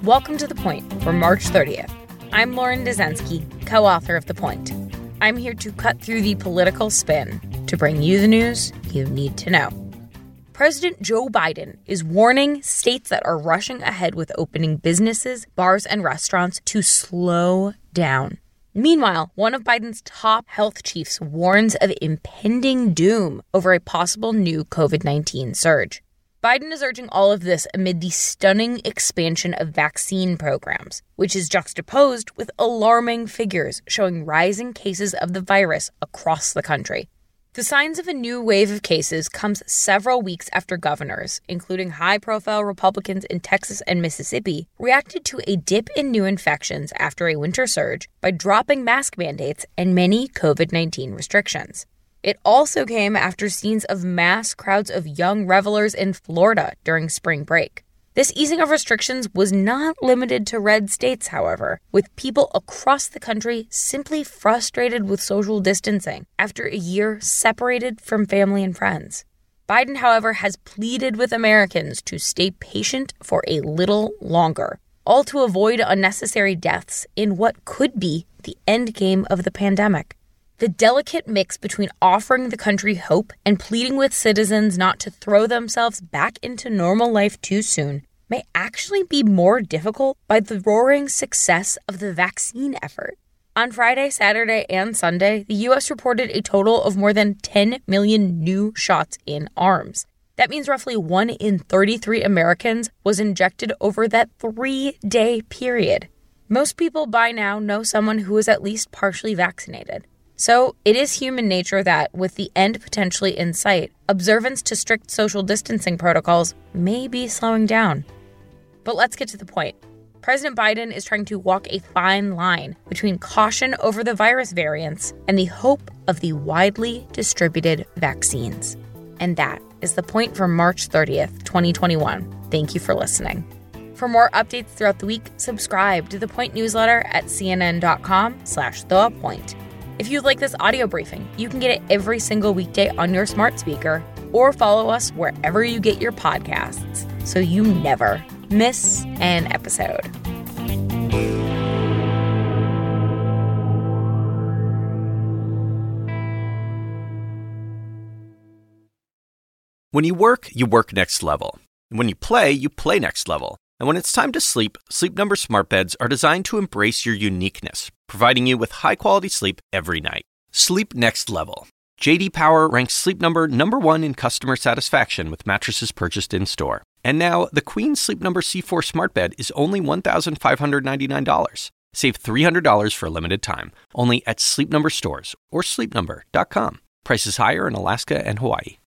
Welcome to The Point for March 30th. I'm Lauren Dezensky, co-author of The Point. I'm here to cut through the political spin to bring you the news you need to know. President Joe Biden is warning states that are rushing ahead with opening businesses, bars, and restaurants to slow down. Meanwhile, one of Biden's top health chiefs warns of impending doom over a possible new COVID-19 surge. Biden is urging all of this amid the stunning expansion of vaccine programs, which is juxtaposed with alarming figures showing rising cases of the virus across the country. The signs of a new wave of cases comes several weeks after governors, including high-profile Republicans in Texas and Mississippi, reacted to a dip in new infections after a winter surge by dropping mask mandates and many COVID-19 restrictions. It also came after scenes of mass crowds of young revelers in Florida during spring break. This easing of restrictions was not limited to red states, however, with people across the country simply frustrated with social distancing after a year separated from family and friends. Biden, however, has pleaded with Americans to stay patient for a little longer, all to avoid unnecessary deaths in what could be the endgame of the pandemic. The delicate mix between offering the country hope and pleading with citizens not to throw themselves back into normal life too soon may actually be more difficult by the roaring success of the vaccine effort. On Friday, Saturday, and Sunday, the U.S. reported a total of more than 10 million new shots in arms. That means roughly 1 in 33 Americans was injected over that 3-day period. Most people by now know someone who is at least partially vaccinated. So it is human nature that, with the end potentially in sight, observance to strict social distancing protocols may be slowing down. But let's get to the point. President Biden is trying to walk a fine line between caution over the virus variants and the hope of the widely distributed vaccines. And that is The Point for March 30th, 2021. Thank you for listening. For more updates throughout the week, subscribe to The Point newsletter at cnn.com/thepoint. If you'd like this audio briefing, you can get it every single weekday on your smart speaker or follow us wherever you get your podcasts so you never miss an episode. When you work next level. And when you play next level. And when it's time to sleep, Sleep Number smart beds are designed to embrace your uniqueness, providing you with high-quality sleep every night. Sleep next level. J.D. Power ranks Sleep Number #1 in customer satisfaction with mattresses purchased in-store. And now, the Queen Sleep Number C4 smart bed is only $1,599. Save $300 for a limited time, only at Sleep Number stores or sleepnumber.com. Prices higher in Alaska and Hawaii.